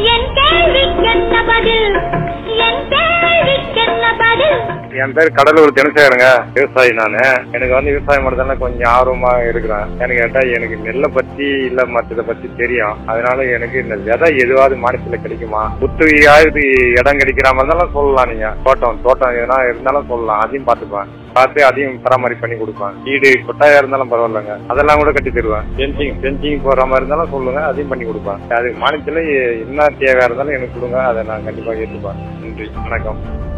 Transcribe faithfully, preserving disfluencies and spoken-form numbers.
என் கேள்விக்கென்ன பதில் என் கேள்விக்கென்ன பதில். என் பேர் கடலூர் தினசேகருங்க, விவசாயி நானு. எனக்கு வந்து விவசாயம் மட்டும்தானே கொஞ்சம் ஆர்வமா இருக்கிறேன். எனக்கு கேட்டா எனக்கு நெல்லை பத்தி இல்ல மற்றதை பத்தி தெரியும். அதனால எனக்கு இந்த விதை எதுவாவது மாநிலத்துல கிடைக்குமா, புத்துவையாவது இடம் கிடைக்கிற மாதிரி இருந்தாலும் சொல்லலாம். நீங்க தோட்டம் தோட்டம் எதனா இருந்தாலும் சொல்லலாம், அதையும் பார்த்துப்பேன். பார்த்து அதையும் பராமரிப்பு பண்ணி கொடுப்பேன். வீடு கொட்டாயா இருந்தாலும் பரவாயில்லைங்க, அதெல்லாம் கூட கட்டி தருவேன். பென்சிங் பென்சிங் போற மாதிரி இருந்தாலும் சொல்லுங்க, அதையும் பண்ணி கொடுப்பேன். அது மாநிலத்துல என்ன தேவையா இருந்தாலும் எனக்கு கொடுங்க, அதை நான் கண்டிப்பா ஏற்றுப்பேன். நன்றி, வணக்கம்.